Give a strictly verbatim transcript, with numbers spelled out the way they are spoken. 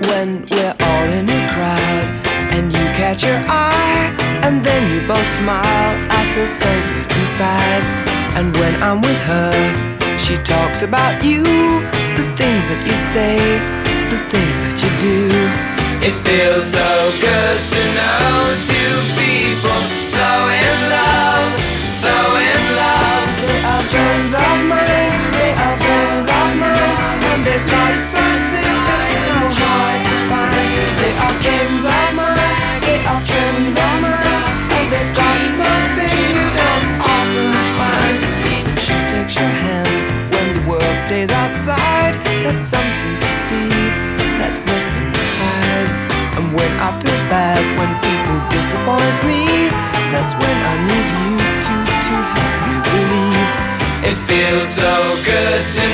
when we're all in a crowd and you catch her eye and then you both smile. I feel so good inside. And when I'm with her, she talks about you, the things that you say, the things that you do. It feels so good to know two people so in love, so in love. They are friends of mine, they are friends of mine, and they've got something that's so hard to find. They are friends of mine, they are friends of mine, and they've got something you don't often find. She takes your hand when the world stays outside. That's something to see, that's nothing to hide. And when I feel bad, when people disappoint me, that's when I need you to, to help me believe. It feels so good to